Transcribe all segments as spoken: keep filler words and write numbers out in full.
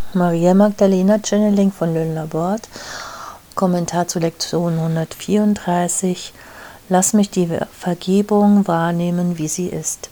Maria Magdalena Channeling von Lynn-Laborde, Kommentar zu Lektion hundertvierunddreißig. Lass mich die Vergebung wahrnehmen, wie sie ist.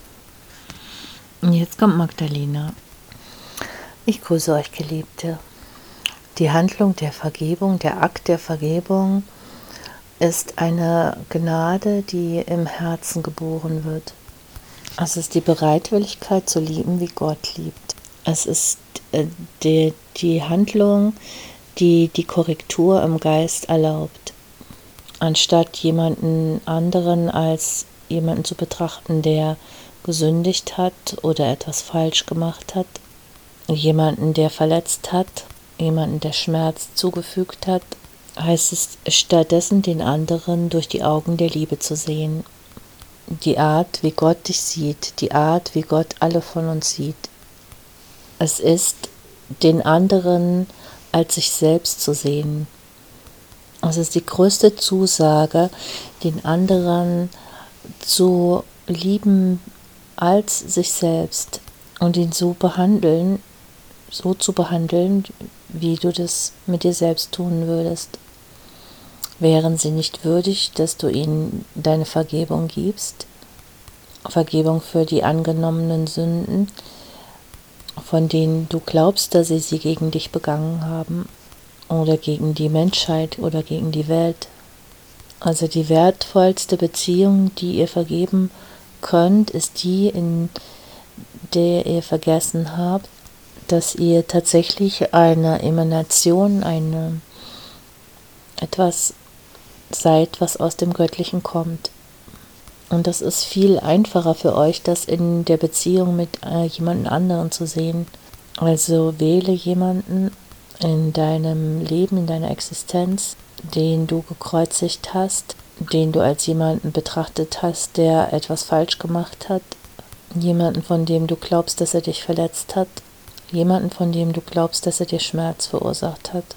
Und jetzt kommt Magdalena. Ich grüße euch, Geliebte. Die Handlung der Vergebung, der Akt der Vergebung ist eine Gnade, die im Herzen geboren wird. Es ist die Bereitwilligkeit zu lieben, wie Gott liebt. Es ist äh, die, die Handlung, die die Korrektur im Geist erlaubt. Anstatt jemanden anderen als jemanden zu betrachten, der gesündigt hat oder etwas falsch gemacht hat, jemanden, der verletzt hat, jemanden, der Schmerz zugefügt hat, heißt es stattdessen, den anderen durch die Augen der Liebe zu sehen. Die Art, wie Gott dich sieht, die Art, wie Gott alle von uns sieht. Es ist, den anderen als sich selbst zu sehen. Es ist die größte Zusage, den anderen zu lieben als sich selbst und ihn so behandeln, so zu behandeln, wie du das mit dir selbst tun würdest. Wären sie nicht würdig, dass du ihnen deine Vergebung gibst, Vergebung für die angenommenen Sünden, von denen du glaubst, dass sie sie gegen dich begangen haben oder gegen die Menschheit oder gegen die Welt. Also die wertvollste Beziehung, die ihr vergeben könnt, ist die, in der ihr vergessen habt, dass ihr tatsächlich eine Emanation, eine etwas seid, was aus dem Göttlichen kommt. Und das ist viel einfacher für euch, das in der Beziehung mit äh, jemand anderen zu sehen. Also wähle jemanden in deinem Leben, in deiner Existenz, den du gekreuzigt hast, den du als jemanden betrachtet hast, der etwas falsch gemacht hat, jemanden, von dem du glaubst, dass er dich verletzt hat, jemanden, von dem du glaubst, dass er dir Schmerz verursacht hat.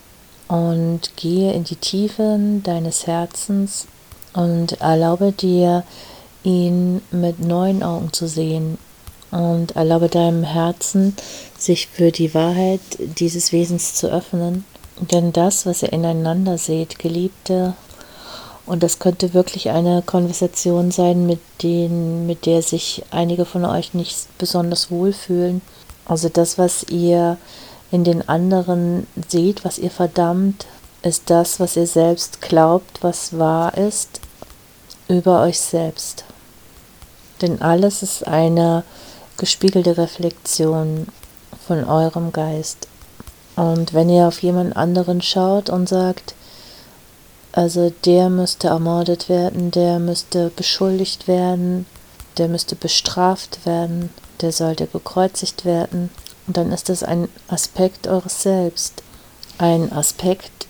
Und gehe in die Tiefen deines Herzens und erlaube dir, ihn mit neuen Augen zu sehen. Und erlaube deinem Herzen, sich für die Wahrheit dieses Wesens zu öffnen. Denn das, was ihr ineinander seht, Geliebte, und das könnte wirklich eine Konversation sein, mit, denen, mit der sich einige von euch nicht besonders wohlfühlen. Also das, was ihr in den anderen seht, was ihr verdammt, ist das, was ihr selbst glaubt, was wahr ist, über euch selbst. Denn alles ist eine gespiegelte Reflexion von eurem Geist. Und wenn ihr auf jemand anderen schaut und sagt, also der müsste ermordet werden, der müsste beschuldigt werden, der müsste bestraft werden, der sollte gekreuzigt werden, und dann ist das ein Aspekt eures Selbst, ein Aspekt,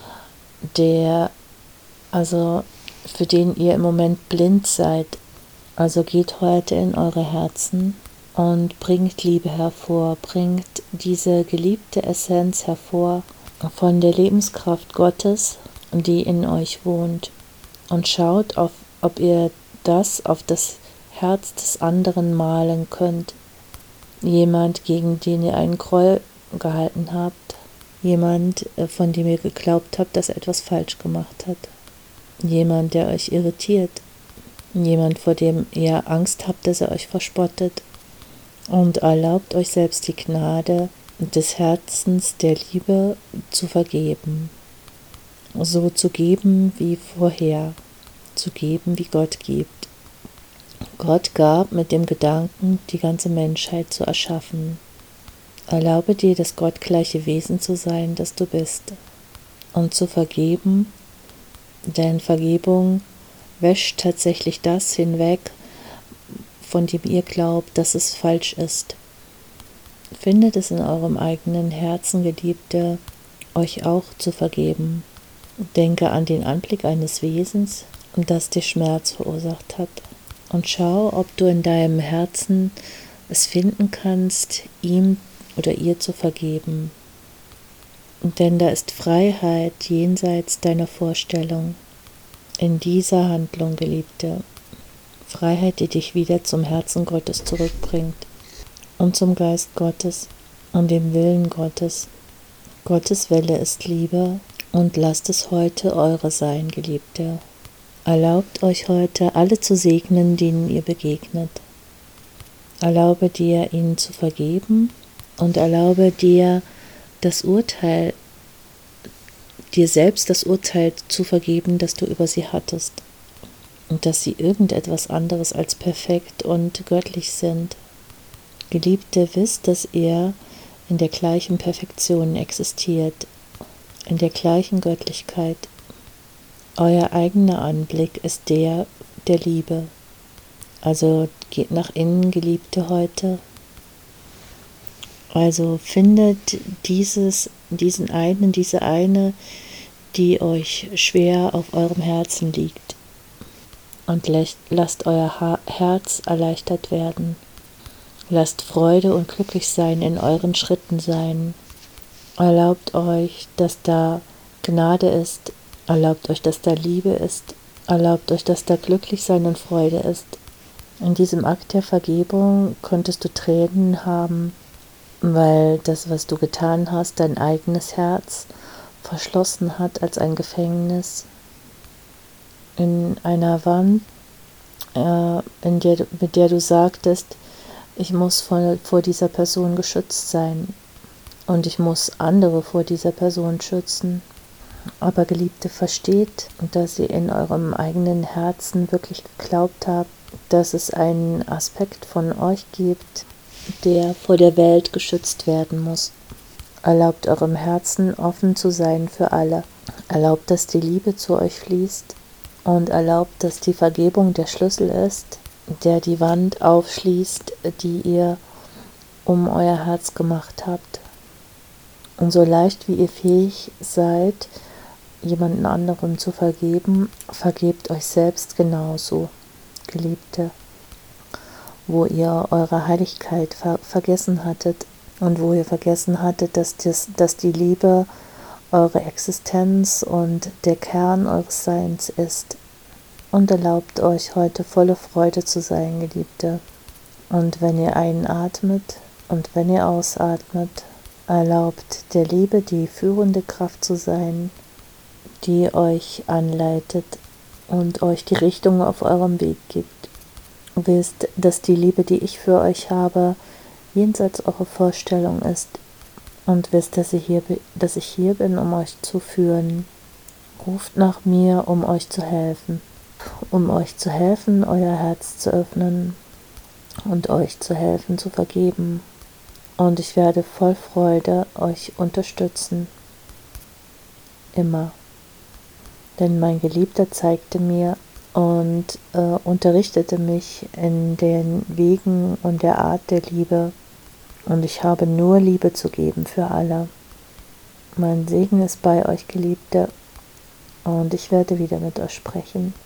der, also für den ihr im Moment blind seid. Also geht heute in eure Herzen und bringt Liebe hervor, bringt diese geliebte Essenz hervor von der Lebenskraft Gottes, die in euch wohnt, und schaut, auf, ob ihr das auf das Herz des anderen malen könnt. Jemand, gegen den ihr einen Groll gehalten habt, jemand, von dem ihr geglaubt habt, dass er etwas falsch gemacht hat, jemand, der euch irritiert, jemand, vor dem ihr Angst habt, dass er euch verspottet, und erlaubt euch selbst die Gnade des Herzens der Liebe zu vergeben, so zu geben wie vorher, zu geben wie Gott gibt. Gott gab mit dem Gedanken, die ganze Menschheit zu erschaffen. Erlaube dir, das gottgleiche Wesen zu sein, das du bist, und zu vergeben, denn Vergebung wäscht tatsächlich das hinweg, von dem ihr glaubt, dass es falsch ist. Findet es in eurem eigenen Herzen, Geliebte, euch auch zu vergeben. Denke an den Anblick eines Wesens, das dir Schmerz verursacht hat. Und schau, ob du in deinem Herzen es finden kannst, ihm oder ihr zu vergeben. Denn da ist Freiheit jenseits deiner Vorstellung. In dieser Handlung, Geliebte. Freiheit, die dich wieder zum Herzen Gottes zurückbringt und zum Geist Gottes und dem Willen Gottes. Gottes Wille ist Liebe und lasst es heute eure sein, Geliebte. Erlaubt euch heute, alle zu segnen, denen ihr begegnet. Erlaube dir, ihnen zu vergeben und erlaube dir, das Urteil, dir selbst das Urteil zu vergeben, das du über sie hattest. Und dass sie irgendetwas anderes als perfekt und göttlich sind. Geliebte, wisst, dass ihr in der gleichen Perfektion existiert, in der gleichen Göttlichkeit. Euer eigener Anblick ist der der Liebe. Also geht nach innen, Geliebte, heute. Also findet dieses, diesen einen, diese eine, die euch schwer auf eurem Herzen liegt. Und lasst euer Herz erleichtert werden. Lasst Freude und Glücklichsein in euren Schritten sein. Erlaubt euch, dass da Gnade ist. Erlaubt euch, dass da Liebe ist. Erlaubt euch, dass da Glücklichsein und Freude ist. In diesem Akt der Vergebung konntest du Tränen haben, weil das, was du getan hast, dein eigenes Herz verschlossen hat als ein Gefängnis in einer Wand, äh, in der, mit der du sagtest, ich muss vor, vor dieser Person geschützt sein und ich muss andere vor dieser Person schützen. Aber Geliebte, versteht, dass ihr in eurem eigenen Herzen wirklich geglaubt habt, dass es einen Aspekt von euch gibt, der vor der Welt geschützt werden muss. Erlaubt eurem Herzen offen zu sein für alle. Erlaubt, dass die Liebe zu euch fließt und erlaubt, dass die Vergebung der Schlüssel ist, der die Wand aufschließt, die ihr um euer Herz gemacht habt. Und so leicht wie ihr fähig seid, jemanden anderem zu vergeben, vergebt euch selbst genauso, Geliebte. Wo ihr eure Heiligkeit ver- vergessen hattet und wo ihr vergessen hattet, dass, das, dass die Liebe eure Existenz und der Kern eures Seins ist. Und erlaubt euch heute volle Freude zu sein, Geliebte. Und wenn ihr einatmet und wenn ihr ausatmet, erlaubt der Liebe die führende Kraft zu sein, die euch anleitet und euch die Richtung auf eurem Weg gibt. Wisst, dass die Liebe, die ich für euch habe, jenseits eurer Vorstellung ist. Und wisst, dass ich hier, dass ich hier bin, um euch zu führen. Ruft nach mir, um euch zu helfen. Um euch zu helfen, euer Herz zu öffnen und euch zu helfen, zu vergeben. Und ich werde voll Freude euch unterstützen. Immer. Denn mein Geliebter zeigte mir und äh, unterrichtete mich in den Wegen und der Art der Liebe. Und ich habe nur Liebe zu geben für alle. Mein Segen ist bei euch, Geliebte, und ich werde wieder mit euch sprechen.